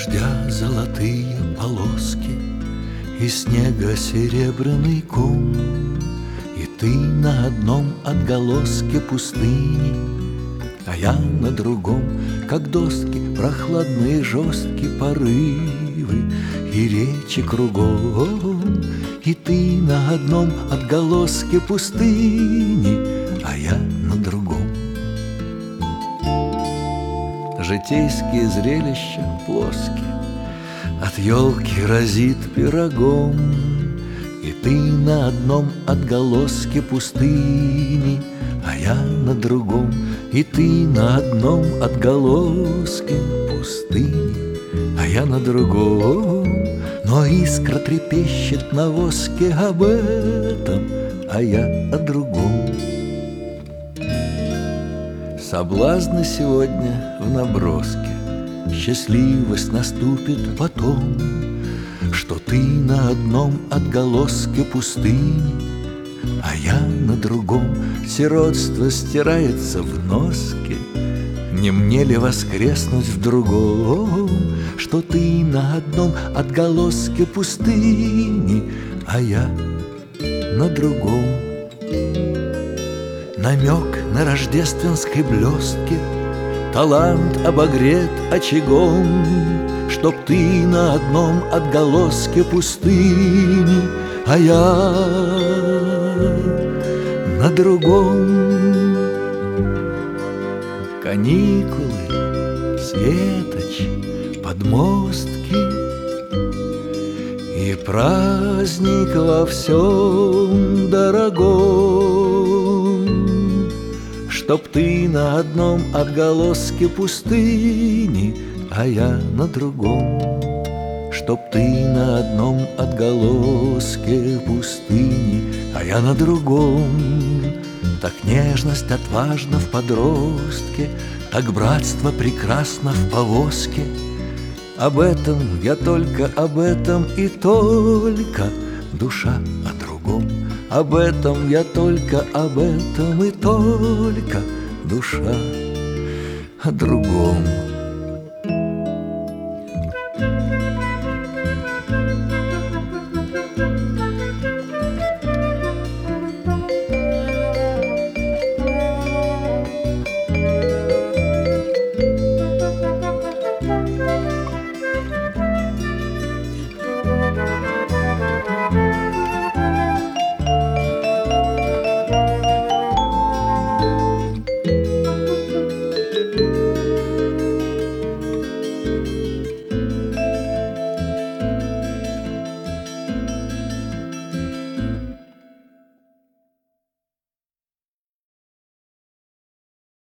дождя золотые полоски и снега серебряный ком, и ты на одном отголоске пустыни, а я на другом, как доски, прохладные жесткие порывы и речи кругом. И ты на одном отголоске пустыни, а я на другом. Житейские зрелища плоские, от елки разит пирогом, и ты на одном отголоске пустыни, а я на другом. И ты на одном отголоске пустыни, а я на другом. Но искра трепещет на воске об этом, а я о другом. Соблазны сегодня в наброске, счастливость наступит потом, что ты на одном отголоске пустыни, а я на другом. Сиротство стирается в носке, не мне ли воскреснуть в другом, что ты на одном отголоске пустыни, а я на другом. Намек на рождественской блестке, талант обогрет очагом, чтоб ты на одном отголоске пустыни, а я на другом. Каникулы, светоч, подмостки и праздник во всем дорогом, чтоб ты на одном отголоске пустыни, а я на другом. Чтоб ты на одном отголоске пустыни, а я на другом. Так нежность отважна в подростке, так братство прекрасно в повозке. Об этом я только, об этом и только, душа о другом. Об этом я только, об этом и только, душа о другом.